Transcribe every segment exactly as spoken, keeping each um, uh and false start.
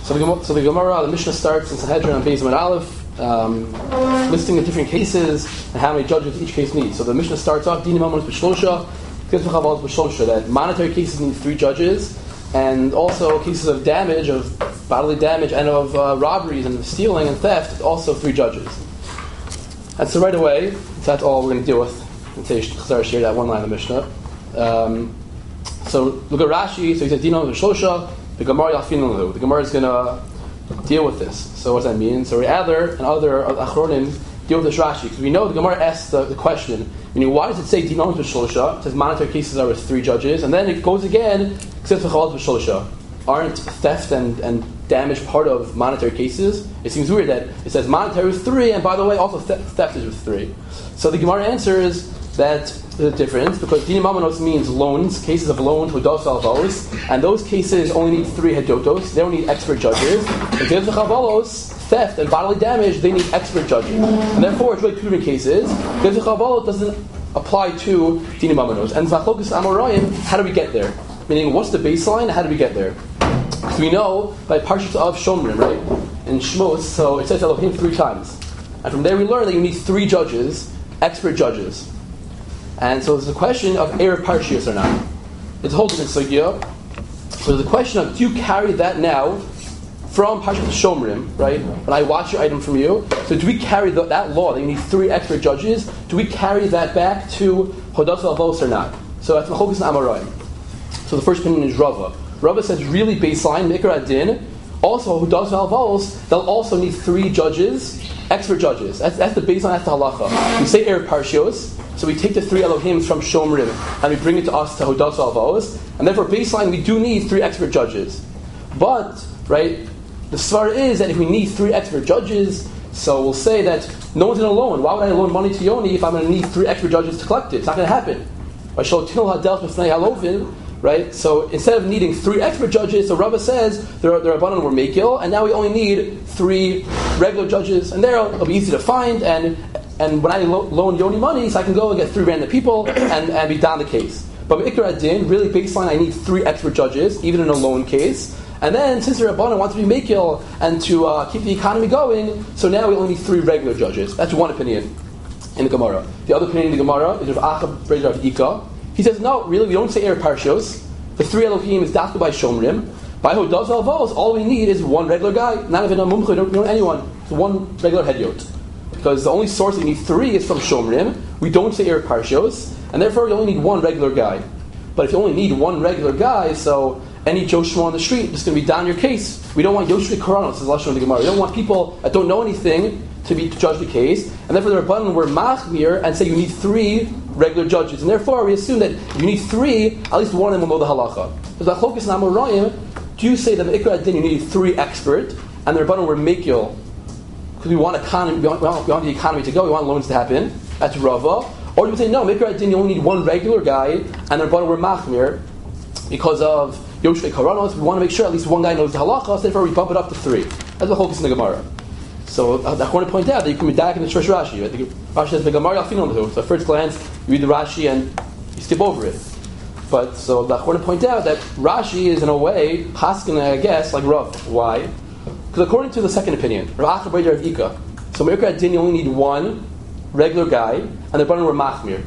So the, so the Gemara, the Mishnah starts in Sanhedrin on Beis Amud Aleph, um, listing the different cases and how many judges each case needs. So the Mishnah starts off, Dinim Amonos B'Shlosha, that monetary cases need three judges, and also cases of damage, of bodily damage, and of uh, robberies and stealing and theft, also three judges. And so right away, so that's all we're going to deal with in today's Chazar Shir, that one line of the Mishnah. Um, so look at Rashi. So he says, Dinim Amonos B'Shlosha, the Gemara Yalfinu. The Gemara is going to deal with this. So what does that mean? So Adler and other Achronim deal with this Rashi, because we know the Gemara asks the, the question, meaning why does it say Dinim B'Shlosha? It says monetary cases are with three judges, and then it goes again, aren't theft and, and damage part of monetary cases? It seems weird that it says monetary with three, and by the way, also theft, theft is with three. So the Gemara answers that there's a difference, because Dinim Amonos means loans, cases of loans, hudos alvos, and those cases only need three hedotos, they don't need expert judges. And cases of chavalos, theft and bodily damage, they need expert judges. And therefore, it's really two different cases. Cases of chavalos doesn't apply to Dinim Amonos. And Zachlokus Amoraim, how do we get there? Meaning, what's the baseline? How do we get there? So we know by Parshas of Shomrim, right? In Shmos, so it says Elohim three times. And from there we learn that you need three judges, expert judges. And so there's a question of Erev Parshios or not. It's a whole different sugya. So there's a question of, do you carry that now from Parshas Shomrim, right? When I watch your item from you, so do we carry the, that law that you need three expert judges? Do we carry that back to Hodas Avos or not? So that's Mechogas and Amoraim. So the first opinion is Rava. Rava says really baseline, Mikra Adin, also Hodas Avos, they'll also need three judges, expert judges. That's, that's the baseline, that's the halacha. We say Erev Parshios, so we take the three Elohims from Shomrim and we bring it to us to Hodas Avos, and therefore baseline we do need three expert judges. But, right, the svar is that if we need three expert judges, so we'll say that no one's going to loan. Why would I loan money to Yoni if I'm going to need three extra judges to collect it? It's not going to happen. Right? So instead of needing three expert judges, so Rava says there are, there are Rabbanan were Mekil, and now we only need three regular judges, and there it'll be easy to find, and and when I lo- loan Yoni money, so I can go and get three random people and, and be down the case. But Mikra Adin, really baseline, I need three expert judges, even in a loan case. And then, since the Rabbanan want to be Mekil and to uh, keep the economy going, so now we only need three regular judges. That's one opinion in the Gemara. The other opinion in the Gemara is Rav Acha Breder of Ika. He says, no, really, we don't say Erev Parshios. The three Elohim is dafka by Shomrim. By Hodas Alvos, all we need is one regular guy. Not even a mumcha, we don't know anyone. It's one regular hedyot. Because the only source that we need three is from Shomrim. We don't say Erev Parshios, and therefore we only need one regular guy. But if you only need one regular guy, so any Joe Shmo on the street is going to be down your case. We don't want Yoshvei Karanos, as Lashon in the Gemara. We don't want people that don't know anything to be to judge the case. And therefore the Rabbanan were machmir and say you need three regular judges. And therefore we assume that if you need three, at least one of them will know the halacha. So the Chokes and Amoraim, do you say that the Ikra Adin you need three expert, and the Rabbanan were mekil, because we want economy, we want, we, want, we want the economy to go, we want loans to happen, that's Rava. Or do we say, no, Mikra Adin, you only need one regular guy, and the Rabbanan were machmir, because of Yoshvei Karanos, we want to make sure at least one guy knows the halacha, so therefore we bump it up to three. That's the whole case in the Gemara. So uh, I want to point out that you can be back in the Shresh Rashi. Right? The Rashi says the Gemara Yalfinu Lahu. So at first glance, you read the Rashi and you skip over it. But so I want to point out that Rashi is in a way paskin, I guess, like Rav. Why? Because according to the second opinion, Rav Acha Breder of Ika, so Mikra Adin you only need one regular guy, and the Rabbanan were machmir.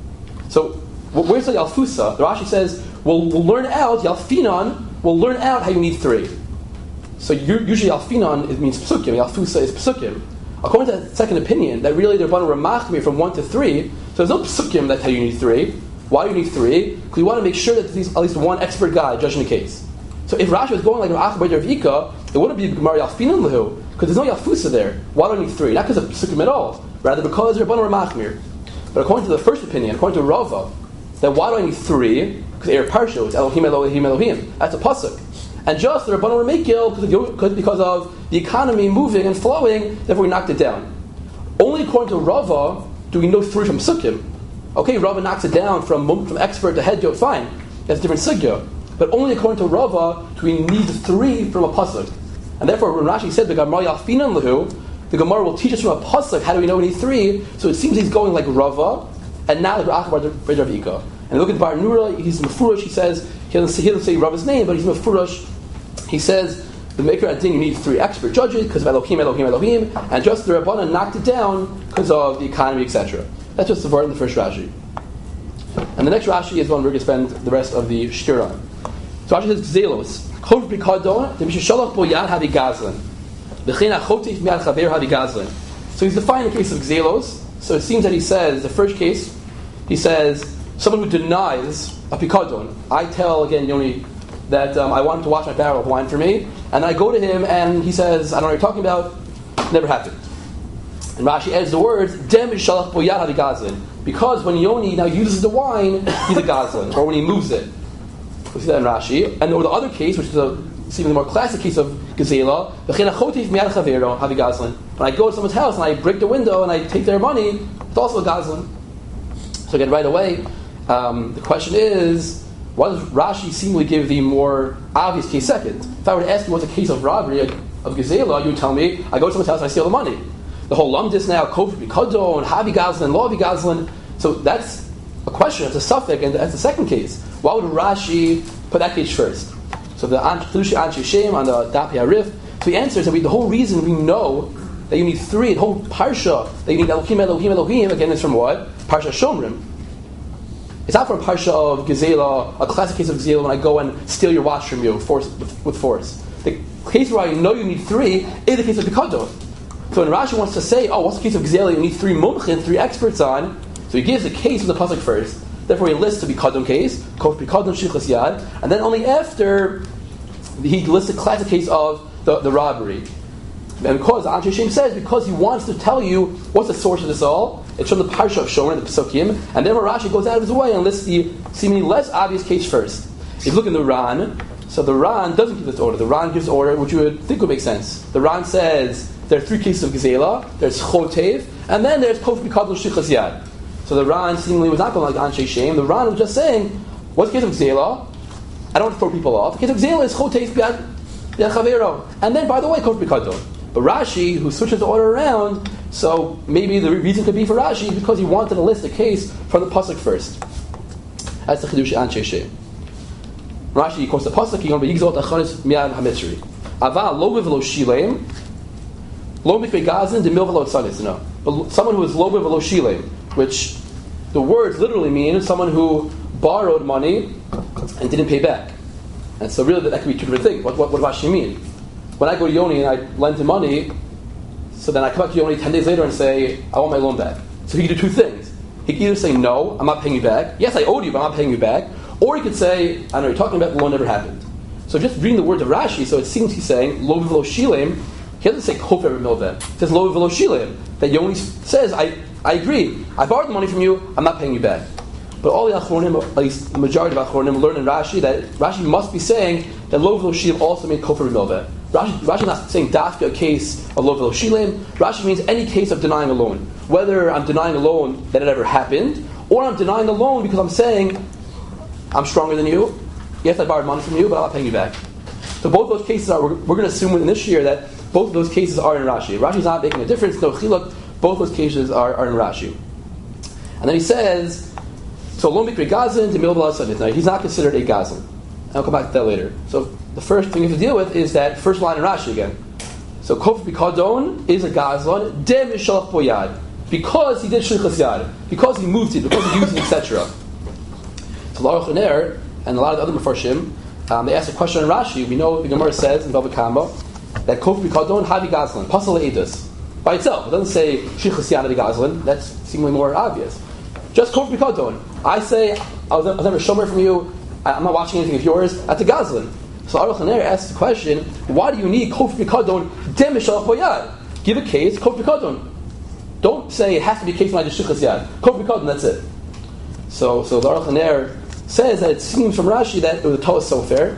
So where's the Yalfusa? The Rashi says, We'll, we'll learn out, Yalfinan, we'll learn out how you need three. So usually Yalfinan it means Psukim, Yalfusa is Psukim. According to that second opinion, that really the Rabbanan were machmir from one to three, so there's no Psukim that's how you need three. Why do you need three? Because you want to make sure that there's at least one expert guy judging the case. So if Rashi was going like Rav Acha Breder of Ika, it wouldn't be Gemara Yalfinan Lahu, because there's no Yalfusa there. Why do I need three? Not because of Psukim at all, rather because the Rabbanan were machmir. But according to the first opinion, according to Rava, that why do I need three? Because Erev Parshios, it's Elohim, Elohim, Elohim. That's a pasuk. And just the Rabbanan were mekil because, because of the economy moving and flowing, therefore we knocked it down. Only according to Rava do we know three from Sukkim. Okay, Rava knocks it down from from expert to hedyot, fine. That's a different sugya. But only according to Rava do we need three from a pasuk. And therefore when Rashi said the Gemara Yalfinan Lahu, the Gemara will teach us from a pasuk how do we know we need three. So it seems he's going like Rava, and now the Rav Acha Breder of Ika. And look at Bar Nura, he's Mefurash, he says, he doesn't say, he doesn't say Rava's name, but he's Mefurash. He says the Maker Adin, you need three expert judges because of Elohim, Elohim, Elohim, and just the Rabbanan knocked it down because of the economy, et cetera. That's just the word in the first Rashi. And the next Rashi is one we're going to spend the rest of the shir on. So Rashi says, Gzelos, Kov B'Kadon, the Mishishalach Bo Yad Havi Gazlan. V'chein HaChotif Mi'ad Chaver Havi Gazlan. So he's defining the case of Gzelos. So it seems that he says, the first case, he says, someone who denies a Pikadon. I tell, again, Yoni, that um, I want him to wash my barrel of wine for me, and I go to him and he says, I don't know what you're talking about, never happened. And Rashi adds the words, Dem Mishishalach Bo Yad Havi Gazlan. Because when Yoni now uses the wine, he's a Gazlan, or when he moves it. We see that in Rashi. And or the other case, which is a seemingly more classic case of Gezela, when I go to someone's house and I break the window and I take their money, it's also a Gazlan. So again, right away, um, the question is, why does Rashi seemingly give the more obvious case second? If I were to ask you what's a case of robbery of Gezela, you would tell me, I go to someone's house and I steal the money. The whole lumdis now, Kofi B'Kadon, Havi Gazlan, Lo Havi Gazlan. So that's a question, it's a suffix, and that's the second case. Why would Rashi put that case first? So the Chidushi Anshe Shem on the Daf Yarif. So he answers that we, the whole reason we know that you need three, the whole parsha that you need Elohim, Elohim, Elohim, again is from what? Parsha Shomrim. It's not from a parsha of Gezela, a classic case of Gezela when I go and steal your watch from you force, with, with force. The case where I know you need three is the case of B'Kadon. So when Rashi wants to say, oh, what's the case of Gezela? You need three mumchin, three experts on. So he gives the case of the pasuk first. Therefore, he lists the B'Kadon case, Kof B'Kadon Shichas Yad, and then only after he lists the classic case of the, the robbery. And because Anshe Shem says, because he wants to tell you what's the source of this all, it's from the parsha of Shomer, the Pesukim, and then Rashi goes out of his way and lists the seemingly less obvious case first. If you look in the Ran, so the Ran doesn't give this order. The Ran gives order which you would think would make sense. The Ran says there are three cases of Gezela, there's Chotev, and then there's Kof B'Kadon Shichas Yad. So the Ran seemingly was not going like Anshe Shem. The Ran was just saying, what's the case of Gezela? I don't want to throw people off. The case of Gezela is Chotev B'Yad Chavero. And then, by the way, Kof B'Kadon. But Rashi, who switches the order around, so maybe the reason could be for Rashi because he wanted to list the case from the pasuk first. That's the Chidush Anshe Shem. Rashi quotes the pasuk, "Yom v'yigzot acharis mi'ad hamitzri." Aval lo v'lo shilem, lo mikvei gazin demil v'lo tzanis. No, but someone who is lo v'lo shilem, which the words literally mean someone who borrowed money and didn't pay back. And so really that could be two different things. What what, what does Rashi mean? When I go to Yoni and I lend him money, so then I come back to Yoni ten days later and say, I want my loan back. So he could do two things. He could either say, no, I'm not paying you back. Yes, I owed you, but I'm not paying you back. Or he could say, I know you're talking about, the loan never happened. So just reading the words of Rashi, so it seems he's saying, lo v'lo shilem, he doesn't say kof ever milveh. He says, lo v'lo shilem. That Yoni says, I, I agree. I borrowed the money from you, I'm not paying you back. But all the Achronim, at least the majority of Achronim, learn in Rashi that Rashi must be saying that lo v'lo shilem also means kof ever milveh. Rashi, Rashi is not saying dafka a case of lo v'lo shilem. Rashi means any case of denying a loan. Whether I'm denying a loan that it ever happened, or I'm denying a loan because I'm saying, I'm stronger than you. Yes, I borrowed money from you, but I'm not paying you back. So both those cases are, we're, we're going to assume in this year that both of those cases are in Rashi. Rashi's not making a difference, no chiluk, both those cases are, are in Rashi. And then he says, so lo mikvei gazin demil v'lo tzanis. Now he's not considered a gazin. I'll come back to that later. So the first thing you have to deal with is that first line in Rashi again. So Kof B'Kadon is a Gazlan, Dem Mishalach Bo Yad, because he did Shlichus Yad, because he moved it, because he used it, et cetera. So L'Aruch Ner and a lot of the other Mefarshim, um, they asked a question on Rashi. We know the Gemara says in Bava Kama that Kof B'Kadon Havi Gazlan, Pasal Eidos, by itself. It doesn't say Shlichus Yad Havi Gazlan. That's seemingly more obvious. Just Kof B'Kadon. I say I was, I was never shomer from you. I'm not watching anything of yours. That's a Gazlan. So Aruch Haner asks the question, why do you need Kof B'Kadon Dem Mishalach Bo Yad? Give a case, Kof B'Kadon. Don't say it has to be a case when I do Shichas Yad. Kof B'Kadon, that's it. So so the Aruch Haner says that it seems from Rashi that it was a Toas Sofer,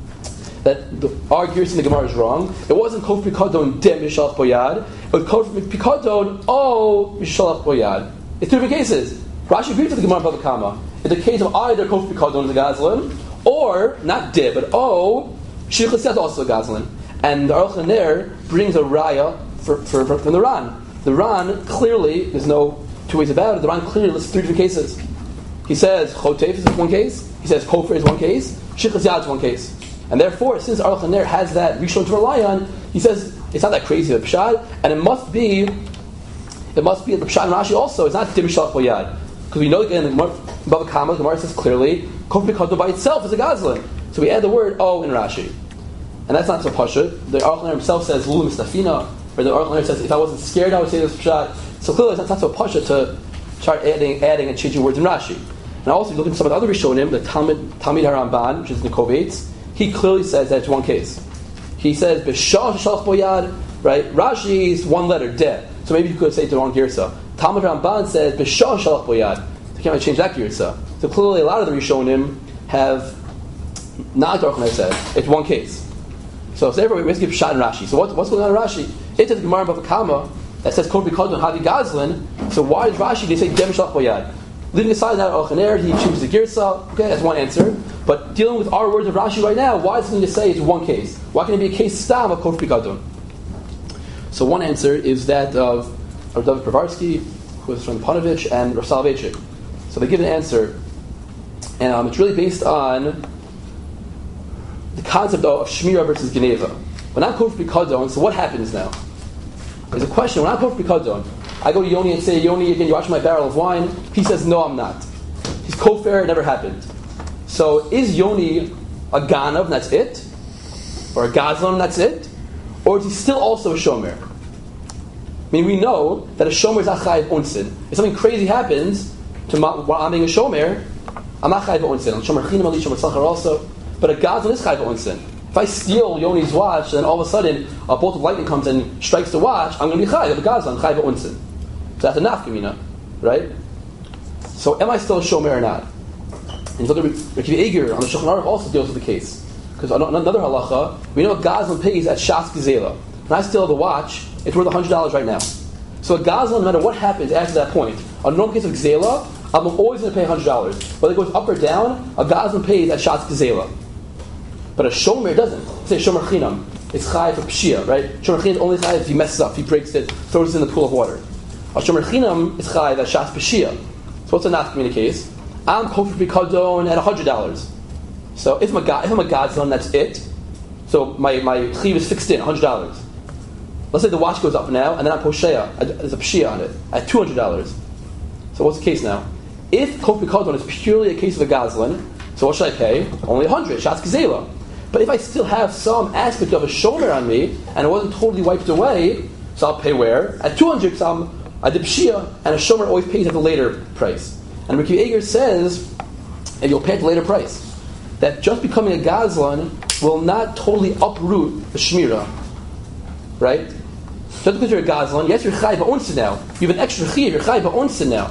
that the arguers in the Gemara is wrong. It wasn't Kof B'Kadon Dem Mishalach Bo Yad. It was Kof B'Kadon O Mishalach Bo Yad. It's two different cases. Rashi agrees with the Gemara Bava Kama. It's a case of either Kof B'Kadon is a Gazlan, or, not De, but O, Shlichus Yad also a Gazlan. And the Aruch Haner brings a raya for, for, for, from the Ran. The Ran, clearly, there's no two ways about it, the Ran clearly lists three different cases. He says Chotev is one case, he says Kofer is one case, Shlichus Yad is one case. And therefore, since Aruch LaNer has that Rishon to rely on, he says it's not that crazy of a pshat, and it must be, it must be the pshat in Rashi also. It's not dim shalach boyad, because we know again in Bava Kama, the Gemara says clearly, kof b'kadon by itself is a gazlan. So we add the word "o" in Rashi, and that's not so pashut. The Aruch LaNer himself says "lulu mistafina," or the Aruch LaNer says, "If I wasn't scared, I would say this pshat." So clearly, it's not, it's not so pashut to start adding, adding and changing words in Rashi. And also, if you look at some of the other Rishonim, the Talmud, Talmud HaRamban, which is Nikovitz, he clearly says that it's one case. He says, B'shah shalach boyad, right? Rashi is one letter, de. So maybe you could say it the wrong girsa. Talmud HaRamban says, B'shah shalach boyad. So you can't really change that girsa. So clearly, a lot of the Rishonim have not Aruch LaNer said. It's one case. So, so therefore, we have to give shot in Rashi. So what, what's going on in Rashi? It's a Gemara in Bava Kama that says, Kol b'kadon hadi gazlan. So why is Rashi, they say, Dem shalach boyad? Leaving aside that Aruch LaNer, he chooses the girsa. Okay, that's one answer. But dealing with our words of Rashi right now, why is it to say it's one case? Why can it be a case stam of kof b'kadon? So one answer is that of Rav David Pravarsky, who is from Panovich, and Rav Soloveitchik. So they give an answer, and um, it's really based on the concept of Shmira versus Geneva. When I'm kof b'kadon, so what happens now? There's a question. When I'm kof b'kadon, I go to Yoni and say, Yoni, again, you watch my barrel of wine. He says, no, I'm not. He's kofar, it never happened. So is Yoni a ganav, and that's it? Or a gazlan, and that's it? Or is he still also a shomer? I mean, we know that a shomer is achayiv onsin. If something crazy happens to my, while I'm being a shomer, I'm not chayiv onsin. I'm shomer chinam ali, shomer tzachar also. But a gazlan is chayiv onsin. If I steal Yoni's watch, and then all of a sudden a bolt of lightning comes and strikes the watch, I'm going to be chayiv, a gazlan, chayiv onsin. So that's a nafkamina, right? So am I still a shomer or not? And Rabbi Akiva Eiger on the Shulchan Aruch also deals with the case. Because another halacha, we know a gazlan pays at Shas Gezela. When I steal the watch, it's worth one hundred dollars right now. So a gazlan, no matter what happens after that point, on a normal case of Gezela, I'm always going to pay one hundred dollars. Whether it goes up or down, a gazlan pays at Shas Gezela. But a shomer doesn't. Say shomer chinam. It's chayiv for pshia, right? Shomer chinam is only chayiv if he messes up, he breaks it, throws it in the pool of water. A shomer chinam is chayiv at Shas pshia. So what's a nafkamina case? I'm kofar b'kadon at one hundred dollars. So if I'm a, if I'm a gazlan, that's it. So my, my chiv is fixed in, one hundred dollars. Let's say the watch goes up now, and then I'm posheya. There's a pshia on it at two hundred dollars. So what's the case now? If kofar b'kadon is purely a case of a gazlan, so what should I pay? Only one hundred, Shas Gezela. But if I still have some aspect of a shomer on me, and it wasn't totally wiped away, so I'll pay where? At two hundred, because I'm, I did pshia, and a shomer always pays at the later price. And Rabbi Akiva Eiger says, and you'll pay at the later price, that just becoming a gazlan will not totally uproot the shmira, right? Just because you're a gazlan, yes, you're chayiv ba'onsin now. You have an extra chiv, you're chayiv ba'onsin now.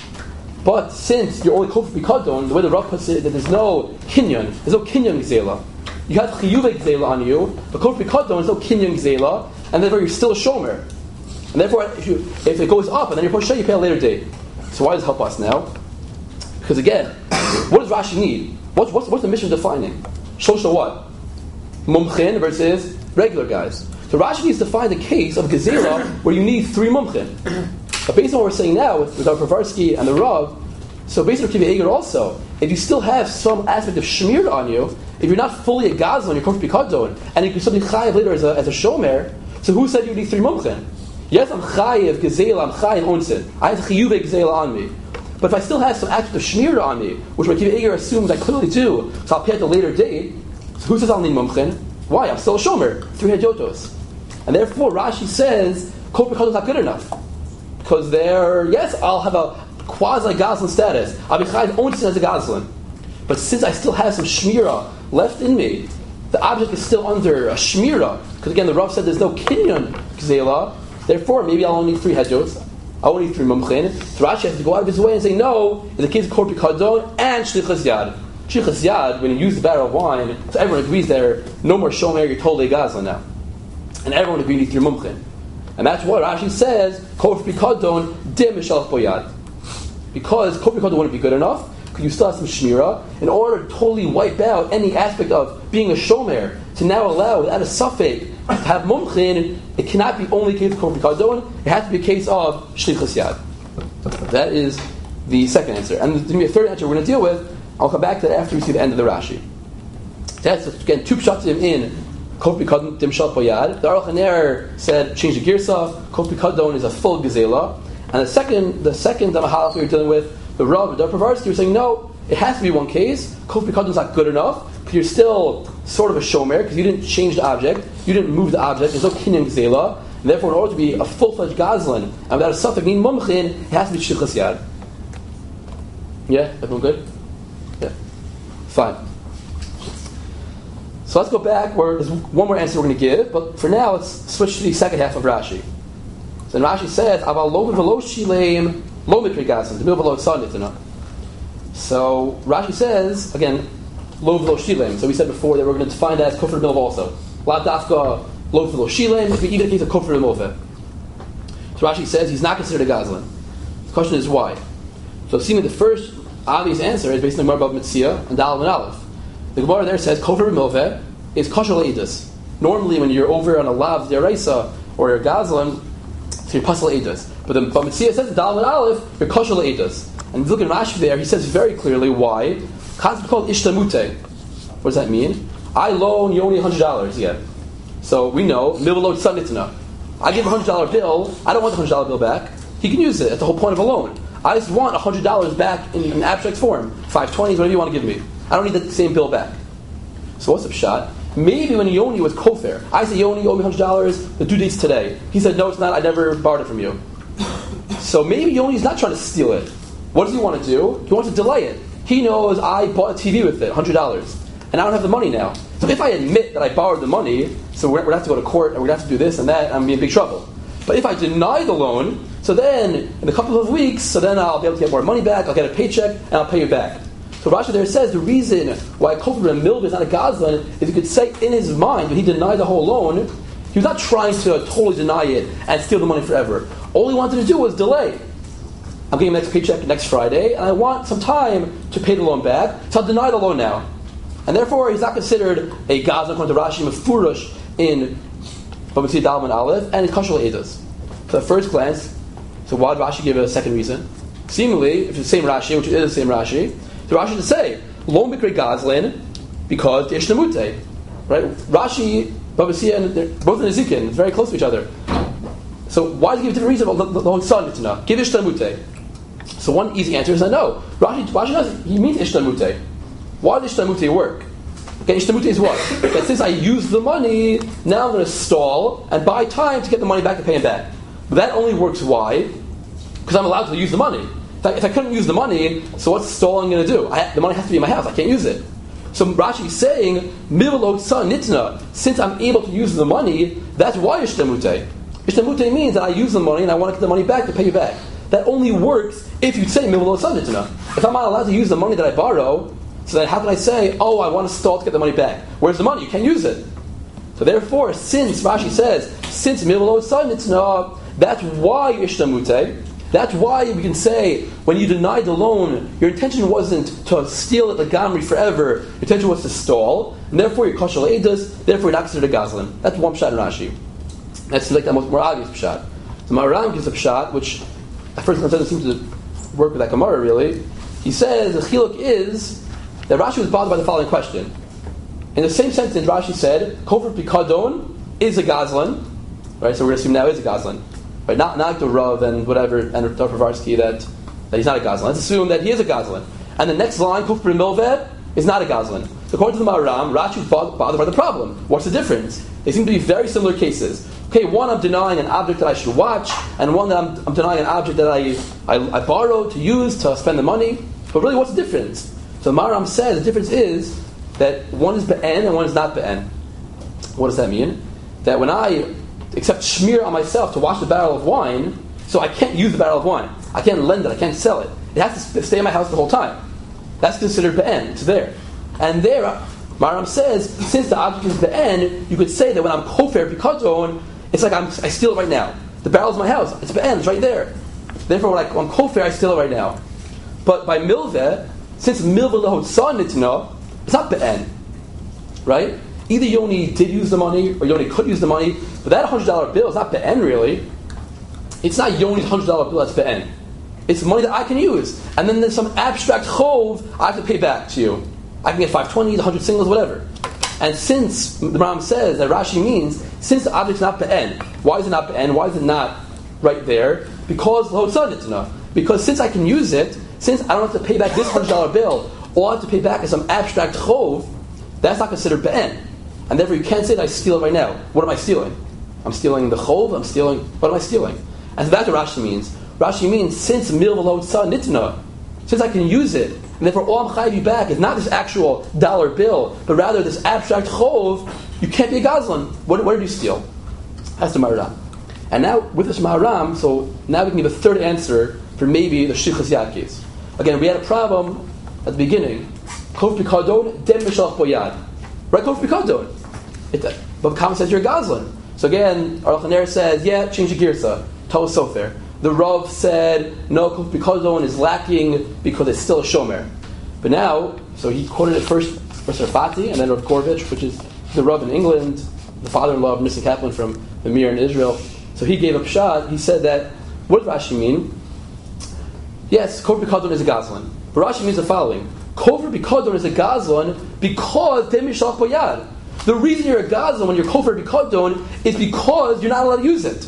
But since you're only kofar b'kadon, the way the Rav puts it, that there's no kinyan, there's no kinyan gzela. You have chiyuv gzela on you, but kofar b'kadon, there's no kinyan gzela, and therefore you're still a shomer. And therefore, if you if it goes up and then you're posheya, you pay a later date. So why does it help us now? Because again, what does Rashi need? What's, what's, what's the mission defining? Shosha what? Mumchin versus regular guys. So Rashi needs to find a case of Gezerah where you need three mumchin. But based on what we're saying now with, with our Pravarsky and the Rav, so based on Akiva Eiger also, if you still have some aspect of shmir on you, if you're not fully a gazlan, you're kofar b'kadon, and you can still be chayiv later as a, as a shomer, so who said you need three mumchin? Yes, I'm chayiv gezela, I'm chayiv onsin. I have chiyuv gezela on me. But if I still have some aspect of shmir on me, which Akiva Eiger assumes I clearly do, so I'll pay at a later date, so who says I'll need mumchin? Why? I'm still a shomer. Three hedyotos. And therefore Rashi says, kofar b'kadon is not good enough. Because there, yes, I'll have a quasi-gazlan status. I'll be chayiv onsin as a gazlan. But since I still have some shmira left in me, the object is still under a shmira. Because again, the Rav said there's no kinyan gzela. Therefore, maybe I'll only need three hedjos. I only need three mumchin. So Rashi has to go out of his way and say, no, in the case of kofar b'kadon and shlichus yad. Shlichus yad, when you use the barrel of wine, so everyone agrees there, no more shomer, you're totally gazlan now. And everyone agrees you need three mumchin. And that's what Rashi says, kofar b'kadon dim mishalach boyad. Because kofar b'kadon wouldn't be good enough, because you still have some shmira, in order to totally wipe out any aspect of being a shomer, to now allow, without a suffix, to have mumchin, it cannot be only a case of kofar b'kadon, it has to be a case of shlichus yad. That is the second answer. And there's going to be a third answer we're going to deal with. I'll come back to that after we see the end of the Rashi. That's, again, two pshatim in Kof Bikadon Dimshal Poyad. The Aruch HaNer said, change the girsa, Kof Bikadon is a full gezela. And the second, the second Mahalach we were dealing with, the Rav, the Pravarsky, were saying, no, it has to be one case. Kof Bikadon is not good enough, but you're still sort of a shomer, because you didn't change the object, you didn't move the object, there's no kinyan gezela. And therefore, in order to be a full-fledged gazlan, and without a suffix mean mumchin, it has to be shlichus yad. Yeah? Everyone good? Yeah. Fine. So let's go back, where there's one more answer we're going to give, but for now, let's switch to the second half of Rashi. So then Rashi says, Aval lo v'lo shileim lo mikri gazlan, the middle v'lo tzadnitana. So Rashi says, again, lo v'lo shileim. So we said before that we're going to define that as kufr milv also. La dafka lo v'lo shileim, even in the case of kufr milv. So Rashi says he's not considered a gazlan. The question is why? So seemingly the first obvious answer is based on the Gemara Bava Metzia and Daled and Aleph. The Gemara there says kofar b'milveh is kosher le'edus. Normally, when you're over on a lav deraisa or you're gazlan, so you're pasal le'edus. But the Bava Metzia says in Daled and Aleph you're kosher le'edus. And if you look at Rashi there, he says very clearly why. Concept called ishtamute. What does that mean? I loan you only a hundred dollars again. So we know milveh tzadnitana. I give a hundred dollar bill. I don't want the hundred dollar bill back. He can use it. That's the whole point of a loan. I just want a hundred dollars back in an abstract form. Five twenties, whatever you want to give me. I don't need the same bill back. So what's the pshat? Maybe when Yoni was kofar, I said, Yoni, you owe me one hundred dollars, the due date's today. He said, no, it's not, I never borrowed it from you. So maybe Yoni's not trying to steal it. What does he want to do? He wants to delay it. He knows I bought a T V with it, one hundred dollars, and I don't have the money now. So if I admit that I borrowed the money, so we're, we're going to have to go to court, and we're going to have to do this and that, I'm in big trouble. But if I deny the loan, so then in a couple of weeks, so then I'll be able to get more money back, I'll get a paycheck, and I'll pay you back. So Rashi there says the reason why kofar b'milveh is not a gazlan is you could say in his mind when he denied the whole loan, he was not trying to totally deny it and steal the money forever. All he wanted to do was delay. I'm getting my next paycheck next Friday, and I want some time to pay the loan back, so I'll deny the loan now. And therefore, he's not considered a gazlan according to Rashi mefurush in Bava Metzia Daled and Aleph, and in kosher le'edus. So at first glance, so why did Rashi give a second reason? Seemingly, if it's the same Rashi, which is the same Rashi, so Rashi should say, lo mikri gazlan, because the ishtamute. Right? Rashi, Bava Metzia, and they're both in Ezekiel, very close to each other. So why does he give a different reason about the, the whole son to know? Give ishtamute. So one easy answer is I know. Rashi, Rashi knows he means ishtamute. Why does ishtamute work? Okay, ishtamute is what? That since I use the money, now I'm going to stall and buy time to get the money back and pay him back. But that only works why? Because I'm allowed to use the money. If I, if I couldn't use the money, so what's stalling going to do? I, the money has to be in my house. I can't use it. So Rashi is saying, Milveh tzadnitana, since I'm able to use the money, that's why ishtamute. Ishtamute means that I use the money and I want to get the money back to pay you back. That only works if you say Milveh tzadnitana. If I'm not allowed to use the money that I borrow, so then how can I say, oh, I want to stall to get the money back? Where's the money? You can't use it. So therefore, since Rashi says, since Milveh tzadnitana, that's why ishtamute. That's why we can say, when you denied the loan, your intention wasn't to steal it like Gamri forever. Your intention was to stall, and therefore you're kosher le'edus, therefore you're not considered a gazlan. That's one pshat in Rashi. That's like the most more obvious pshat. The Maharam gives a pshat, which at first glance doesn't seem to work with that Gemara really. He says the chiluk is that Rashi was bothered by the following question. In the same sentence, Rashi said, kofar b'kadon is a gazlan. Right, so we're going to assume now is a gazlan. Right, not, not like the Rav and whatever, and Dr. Pravarsky, that, that he's not a gazlan. Let's assume that he is a gazlan. And the next line, kofar b'milveh, is not a gazlan. So according to the Maharam, Rashi was bothered by the problem. What's the difference? They seem to be very similar cases. Okay, one I'm denying an object that I should watch, and one that I'm, I'm denying an object that I, I, I borrowed to use to spend the money. But really, what's the difference? So the Maharam said the difference is that one is be'en and one is not be'en. What does that mean? That when I accept shmir on myself to wash the barrel of wine, so I can't use the barrel of wine. I can't lend it, I can't sell it. It has to stay in my house the whole time. That's considered be'en, it's there. And there, Maharam says, since the object is be'en, you could say that when I'm kofar b'kadon, it's like I'm, I steal it right now. The barrel's my house, it's be'en, it's right there. Therefore, when, I, when I'm kofar, I steal it right now. But by milveh, since milveh leho tzadnitana, it's not be'en. Right? Either Yoni did use the money, or Yoni could use the money, but that one hundred dollar bill is not be'en really. It's not Yoni's one hundred dollar bill that's be'en. It's money that I can use. And then there's some abstract chov I have to pay back to you. I can get five twenties, one hundred singles, whatever. And since the Ram says that Rashi means, since the object's not be'en, why is it not be'en? Why is it not right there? Because l'hotzah nitna. Because since I can use it, since I don't have to pay back this one hundred dollar bill, all I have to pay back is some abstract chov, that's not considered be'en. And therefore you can't say that I steal it right now. What am I stealing? I'm stealing the chov, I'm stealing, what am I stealing? And so that's what Rashi means. Rashi means, since mil l'hotzah nitna, since I can use it, and therefore all I'm chayiv you back is not this actual dollar bill, but rather this abstract chov, you can't be a gazlan. What, what did you steal? That's the Maharam. And now, with this Maharam, so now we can give a third answer for maybe the Shichas Yad case. Again, we had a problem at the beginning. Kov pikadon, dem mishalach boyad. Right, kov pikadon. But Kama says you're a gazlan. So again, Aruch LaNer says, yeah, change the girsa. Tell us Sofer. The Rav said, no, kov pikadon is lacking because it's still a shomer. But now, so he quoted it first for Sarfati, and then Rav Gorovitch, which is the Rav in England, the father-in-law of Nissen Kaplan from the Mir in Israel. So he gave up shot. He said that, what does Rashi mean? Yes, kov pikadon is a gazlan. But Rashi means the following. Kofar pikadon is a gazlan because dem mishalach boyad. The reason you're a gazlan when you're kofar pikadon is because you're not allowed to use it.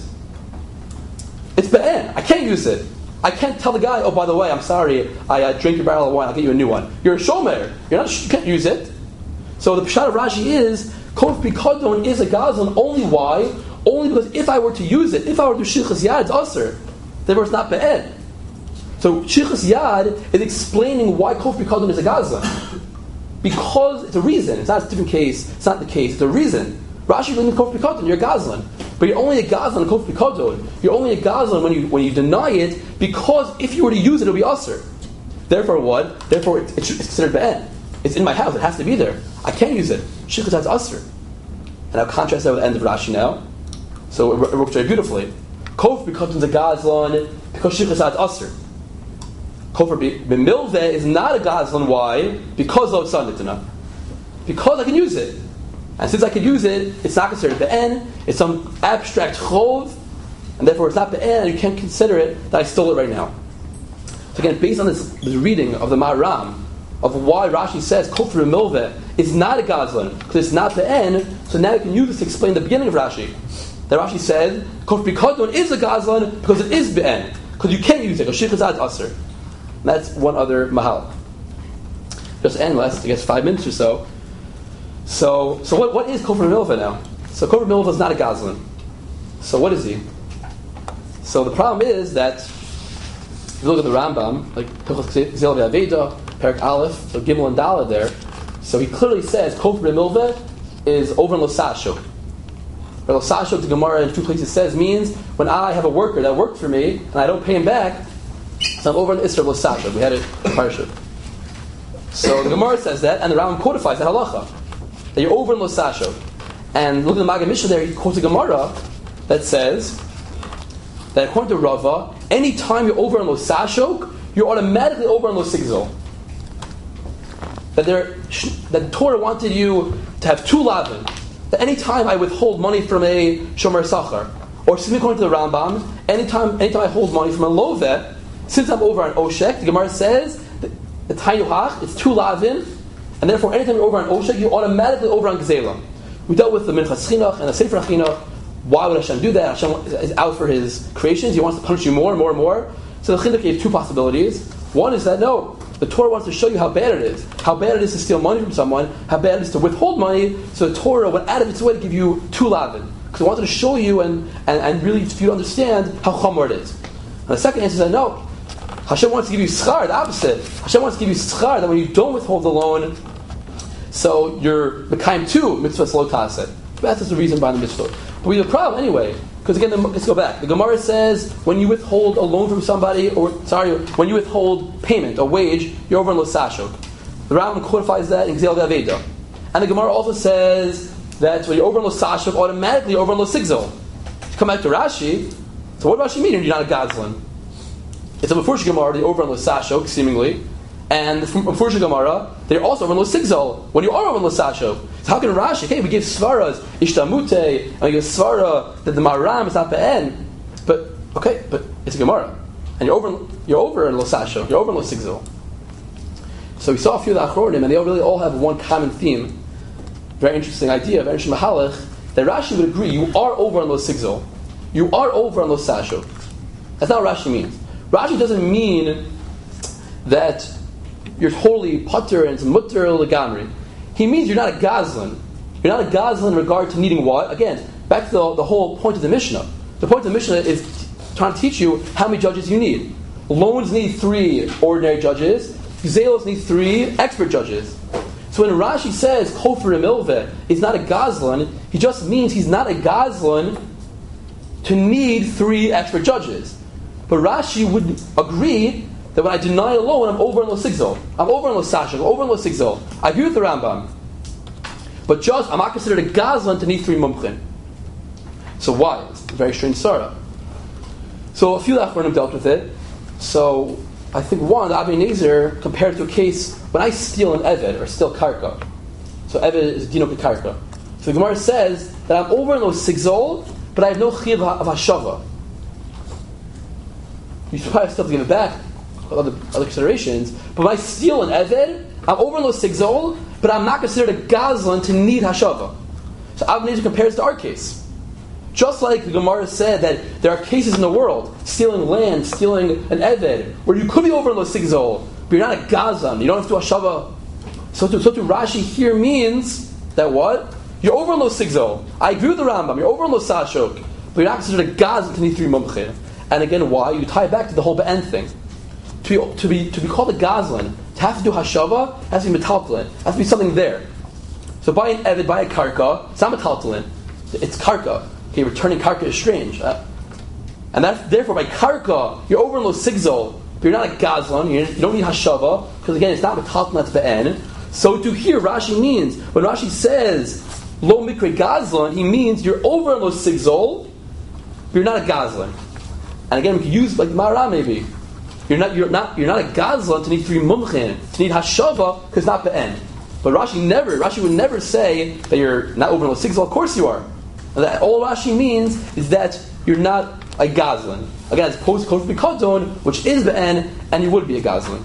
It's be'en. I can't use it. I can't tell the guy, oh, by the way, I'm sorry, I uh, drank your barrel of wine, I'll get you a new one. You're a shomer. You're not, you can't use it. So the pshat of Rashi is, kofar pikadon is a gazlan only why? Only because if I were to use it, if I were to do shichas yad, it's aser. Therefore it's not be'en. So shichas yad is explaining why kofar pikadon is a gazlan. Because it's a reason. It's not a different case. It's not the case. It's a reason. Rashi means kofar pikadon, you're a gazlan. But you're only a gazlan kofar pikadon. You're only a gazlan when you when you deny it, because if you were to use it, it'll be aser. Therefore what? Therefore it, it should, it's considered be'en. It's in my house. It has to be there. I can't use it. Shichas yad's aser. And I'll contrast that with the end of Rashi now. So it, it works very beautifully. Kofar pikadon is a gazlan because shichas yad's aser. Kofar b'milveh is not a gazlan. Why? Because of tzaditana. Because I can use it. And since I can use it, it's not considered be'en. It's some abstract chov, and therefore it's not be'en, and you can't consider it that I stole it right now. So again, based on this, this reading of the Maharam, of why Rashi says kofar b'milveh is not a gazlan, because it's not be'en, so now you can use this to explain the beginning of Rashi. That Rashi said, kofar pikadon is a gazlan because it is be'en, because you can't use it, because shichas yad aser. That's one other mahal. Just end last, I guess, five minutes or so. So, so what, what is kofar b'milveh now? So kofar b'milveh is not a gazlan. So what is he? So the problem is that if you look at the Rambam, like Hilchos Gzeila v'Aveda, Perek Aleph, so Gimel and Daled there, so he clearly says kofar b'milveh is over in Losashuk. But Losashuk, the Gemara in two places says, means when I have a worker that worked for me and I don't pay him back, so I'm over in Isra Losashuk. We had it in Parashah. So the Gemara says that, and the Rambam codifies the halacha that you're over in Losashuk. And look at the Maggid Mishnah there, he quotes a Gemara that says that according to Rava, any time you're over in Losashuk, you're automatically over in Losigzol. That there, that Torah wanted you to have two lavin. That any time I withhold money from a shomer sachar, or excuse me, according to the Rambam, anytime anytime I hold money from a lovet, since I'm over on Oshek, the Gemara says that the Tayuhach, it's two lavin, and therefore anytime you're over on Oshek, you're automatically over on Gzeila. We dealt with the Minchas Chinuch and the Sefer Chinuch. Why would Hashem do that? Hashem is out for His creations. He wants to punish you more and more and more. So the Chinuch gave two possibilities. One is that no, the Torah wants to show you how bad it is. How bad it is to steal money from someone, how bad it is to withhold money. So the Torah went out of its way to give you two lavin. Because it wanted to show you and, and, and really for you to understand how chamor it is. And the second answer is that no, Hashem wants to give you schar, the opposite. Hashem wants to give you schar, that when you don't withhold the loan, so you're mekayim too, mitzvah lo taseh. That's just the reason behind the mitzvah. But we have a problem anyway, because again, the, let's go back. The Gemara says when you withhold a loan from somebody, or sorry, when you withhold payment, a wage, you're over in Losashuk. The Rambam codifies that in Gzeila v'Aveda. And the Gemara also says that when you're over in Losashuk, automatically you're over in Losigzol. You come back to Rashi, so what does Rashi mean? You're not a gazlan. It's a Mefurish Gemara, they're over in Losashuk, seemingly. And the Mefurish Gemara, they're also over in Losigzol, when you are over in Losashuk. So how can Rashi, okay, we give Svaras, Ishtamute, and we give Svara that the Maharam is not be'en, but, okay, but it's a Gemara. And you're over, you're over in Losashuk, you're over in Losigzol. So we saw a few of the Achronim, and they all really all have one common theme. very interesting idea, very interesting mahalach, that Rashi would agree you are over on Los Sigzol. You are over on Los Sashok. That's not what Rashi means. Rashi doesn't mean that you're totally putter and it's mutter legamri. He means you're not a gazlan. You're not a gazlan in regard to needing what? Again, back to the, the whole point of the Mishnah. The point of the Mishnah is t- trying to teach you how many judges you need. Loans need three ordinary judges. Zelos need three expert judges. So when Rashi says Kofer Milveh is not a gazlan, he just means he's not a gazlan to need three expert judges. But Rashi would agree that when I deny a loan, I'm over in Lo Sigzol. I'm over in Lo Sashok. I'm over in Lo Sigzol. I agree with the Rambam. But just, I'm not considered a gazlan to need three mumchin. So why? It's a very strange sarah. So a few Achronim dealt with it. So I think one, the Abi Nezer compared to a case when I steal an Eved or steal karka. So Eved is dino karka. So the Gemara says that I'm over in Lo Sigzol, but I have no chiyuv of hashava. You should probably still have to give it back. Other, other considerations, but when I steal an Eved, I'm over Lo Sigzol, but I'm not considered a gazlan to need hashava. So Abi Nezer compares to our case. Just like the Gemara said that there are cases in the world, stealing land, stealing an Eved, where you could be over Lo Sigzol, but you're not a gazlan, you don't have to do hashava. So to, so to Rashi here means that what? You're over Lo Sigzol. I agree with the Rambam, you're over Lo Sashok, but you're not considered a gazlan to need three mumchin. And again, why? You tie it back to the whole Be'en thing. To be, to be to be called a gazlan, to have to do hashava, has to be metaltalin, has to be something there. So buy an Eved, buy a karka, it's not metaltalin, it's karka. Okay, returning karka is strange. Uh, and that's, therefore, by karka, you're over in Lo Sigzol, but you're not a gazlan, you're, you don't need hashava, because again, it's not metaltalin, that's be'en. So to here, Rashi means, when Rashi says, lo mikre gazlan, he means you're over in Lo Sigzol, but you're not a gazlan. And again, we can use like Mara maybe. You're not, you're not, you're not a gazlan to need three mumchin, to need hashava, because it's not be'en. But Rashi never, Rashi would never say that you're not over in Lo Sigzol, of course you are. And that all Rashi means is that you're not a gazlan. Again, it's post kosher b'kadon, which is be'en, and you would be a gazlan.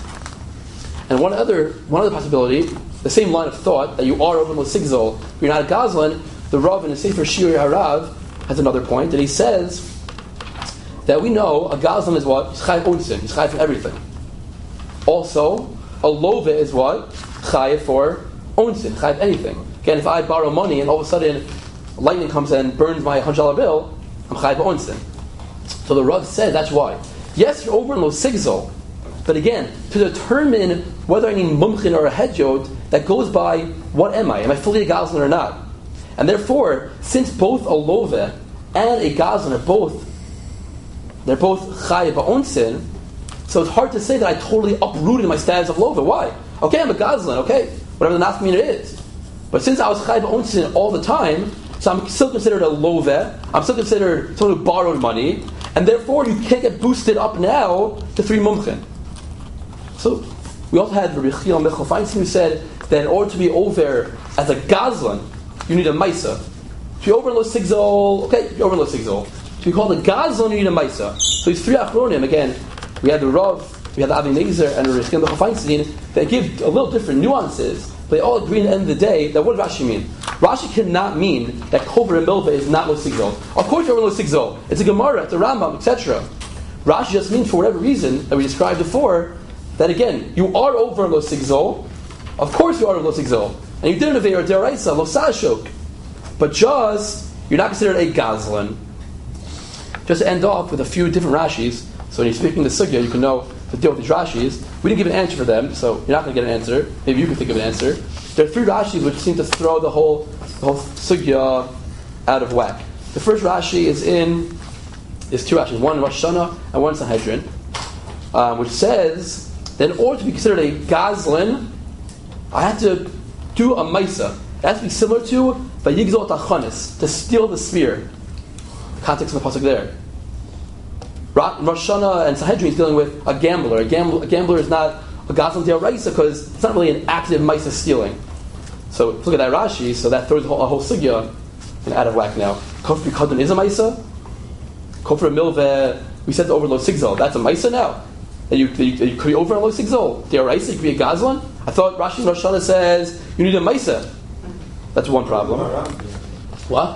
And one other, one other possibility, the same line of thought that you are over Lo Sigzol, but you're not a gazlan. The Rav in the Sefer Shirei Harav has another point that he says that we know a gazlan is what? He's chayav onsin. He's chayav for everything. Also, a love is what? Chayav for onsin. Chayav anything. Again, if I borrow money and all of a sudden lightning comes and burns my hundred dollar bill, I'm chayav onsin. So the Rav said that's why. Yes, you're over in Lo Sigzol, but again, to determine whether I need mumchin or a hedjot, that goes by what am I? Am I fully a gazlan or not? And therefore, since both a love and a gazlan are both they're both chayav onsin, so it's hard to say that I totally uprooted my status of lova. Why? Okay, I'm a gazlan, okay, whatever the nafkamina is. But since I was chayav onsin all the time, so I'm still considered a lova, I'm still considered someone who borrowed money, and therefore you can't get boosted up now to three mumchin. So we also had Rabbi Chiel Michal Feinstein who said that in order to be over as a gazlan, you need a maisa. To be over in Lo Sigzol, okay, you're over in Lo Sigzol. To be called a gazlan, you need a maisa. So these three achronim, again, we had the Rav, we had the Abi Nezer, and the Rabbi Chiel Michal Feinstein, they give a little different nuances, but they all agree at the end of the day that what does Rashi mean? Rashi cannot mean that Kover and Milveh is not Lo Sigzol. Of course you're over Lo Sigzol. It's a Gemara, it's a Rambam, et cetera. Rashi just means, for whatever reason that we described before, that again, you are over Lo Sigzol. Of course you are over Lo Sigzol. And you did an Aveira Deraisa, Lo Sashok. But just, you're not considered a Gazlan. Just to end off with a few different Rashis, so when you're speaking the Sugya, you can know to deal with these Rashis. We didn't give an answer for them, so you're not going to get an answer. Maybe you can think of an answer. There are three Rashis which seem to throw the whole, the whole Sugya out of whack. The first Rashi is in, is two Rashis, one in Rosh Hashanah and one in Sanhedrin, um, which says that in order to be considered a Gazlan, I have to do a Maisa. It has to be similar to Vayigzol Tachanis, to steal the spear. The context of the pasuk there. Rosh Hashanah and Sanhedrin is dealing with a gambler. A, gambler, a gambler is not a Gazlan Deoraisa because it's not really an active Maisa stealing. So look at that Rashi, so that throws a whole, a whole Sugya out of whack now. Kofar B'Kadon is a Maisa. Kofar Milveh, we said over Lo Sigzol, that's a Maisa now. That you, that you, that you could be over on Lo Sigzol. Deoraisa, you could be a Gazlan. I thought Rashi and Rosh Hashanah says you need a Maisa. That's one problem. What?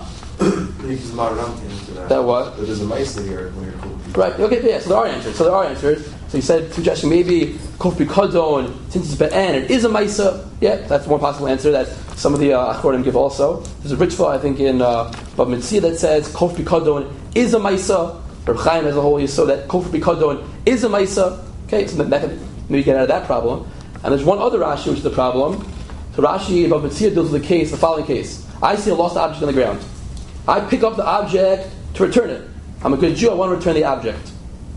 That, that what? There's a mice here when you're cool. Right, okay, yeah, so there are answers. So there are answers. So you said, suggesting maybe Kof B'Kadon, since it's Be'en, it is a Maisa. Yeah, that's one possible answer that some of the uh, Achronim give also. There's a Ritva, I think, in uh, Bab Metzia that says Kof B'Kadon is a Maisa. Reb Chaim as a whole, you saw that Kof B'Kadon is a Maisa. Okay, so that can maybe get out of that problem. And there's one other Rashi which is the problem. So Rashi in Bab Metzia deals with the case, the following case. I see a lost object on the ground. I pick up the object to return it. I'm a good Jew, I want to return the object.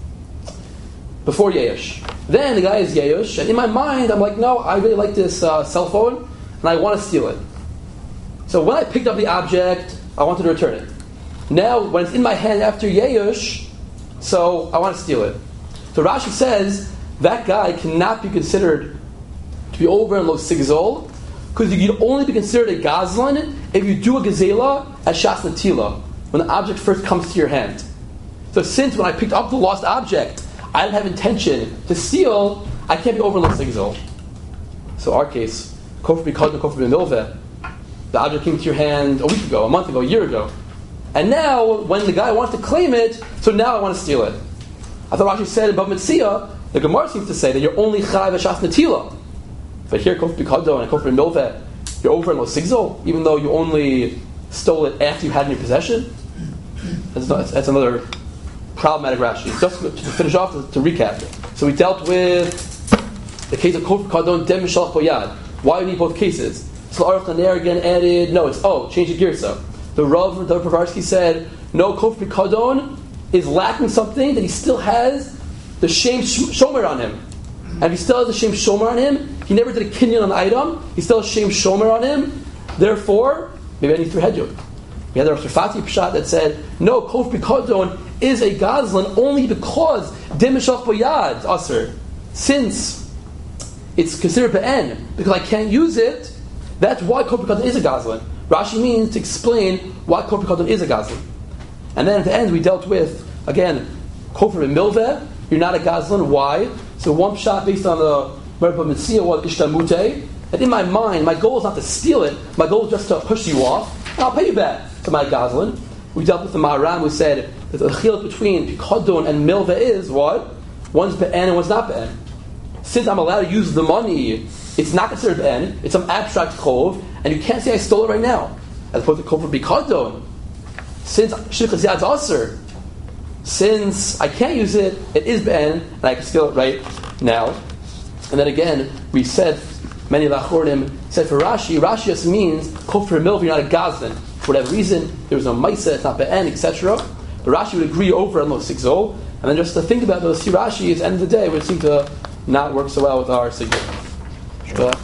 Before Yeush. Then the guy is Yeush, and in my mind, I'm like, no, I really like this uh, cell phone, and I want to steal it. So when I picked up the object, I wanted to return it. Now, when it's in my hand after Yeush, so I want to steal it. So Rashi says, that guy cannot be considered to be over in Lo Sigzol, because you can only be considered a Gazlan if you do a Gazela at Shas Natila, when the object first comes to your hand. So since when I picked up the lost object, I didn't have intention to steal, I can't be over in Lo Sigzol. So our case, Kof B'Kadon, Kof B'Milveh, the object came to your hand a week ago, a month ago, a year ago. And now, when the guy wants to claim it, so now I want to steal it. I thought Rashi said in Bab Metzia, the Gemara seems to say that you're only Chai V'Shas Natila. But here, Kof B'Kadon and Kof B'Milveh, you're over in Lo Sigzol, even though you only stole it after you had it in your possession. That's, not, that's another problematic Rashi. Just to finish off, to, to recap. So we dealt with the case of Kof B'Kadon, Dem Mishalach Boyad. Why do we need both cases? So Aruch LaNer again added, no, it's, oh, change the girsa. The Rav, the Pravarsky said, no, Kof B'Kadon is lacking something that he still has the Shem Shomer on him. And if he still has the Shem Shomer on him, he never did a kinyan on the item, he still has Shem Shomer on him, therefore, maybe I need three hedjot. We had the Rafati Pshat that said, no, Kof B'Kadon is a Gazlan only because Demishach Boyad, Aser. Since it's considered Be'en, because I can't use it, that's why Kof B'Kadon is a Gazlan. Rashi means to explain why Kof B'Kadon is a Gazlan. And then at the end we dealt with, again, Kof B'Milveh, you're not a Gazlan, why? So one Pshat based on the Merba Metzia was Ishtamute, and in my mind, my goal is not to steal it, my goal is just to push you off, and I'll pay you back to my Gazlan. We dealt with the Maharam, we said that the chiluk between B'Kadon and Milveh is what? One's Be'en and one's not Be'en. Since I'm allowed to use the money, it's not considered Be'en, it's some abstract chov, and you can't say I stole it right now. As opposed to Kof B'Kadon. Since Shirk Ziyad's Aser, since I can't use it, it is Be'en, and I can steal it right now. And then again, we said, many of the Achronim said for Rashi, Rashi just means Kof B'Milveh, you're not a Gazlan. For whatever reason, there was no Maisa, it's not Be'en, et cetera. But Rashi would agree over on Lo Sigzol, and then just to think about those two Rashis, at the end of the day, would seem to not work so well with our Sigzol.